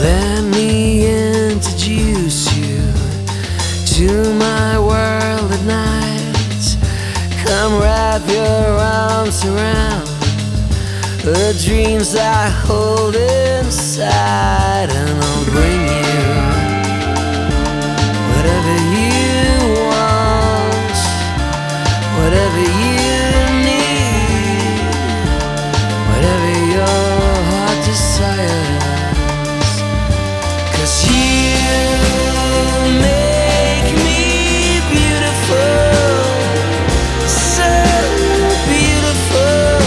Let me introduce you to my world at night. Come wrap your arms around the dreams I hold inside, and I'll bring you whatever you want, whatever you need, whatever your heart desires. 'Cause you make me beautiful, so beautiful.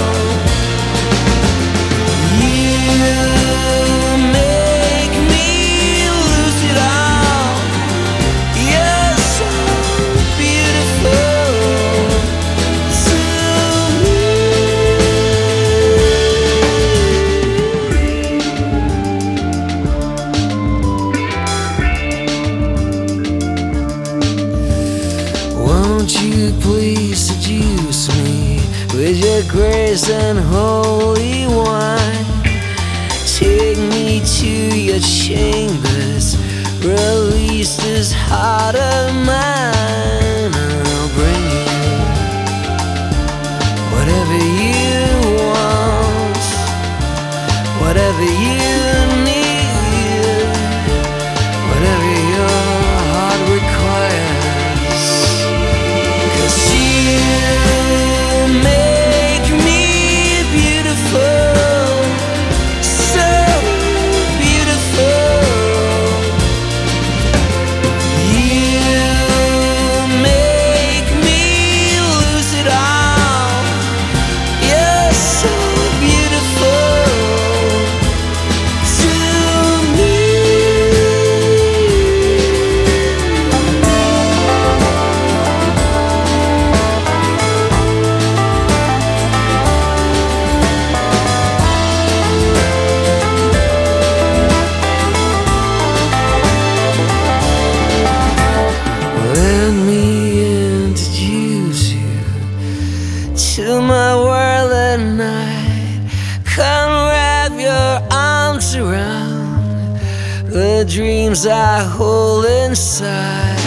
You make me lose it all. You're so beautiful to Won't you please seduce me with your grace and holy wine? Take me to your chambers, release this heart of mine, and I'll bring you whatever you want, whatever you need, whatever your heart requires. 'Cause you make me beautiful, so beautiful. You make me lose it all. You're so beautiful to me. Let me introduce you to my world at night. Come wrap your arms around the dreams I hold inside.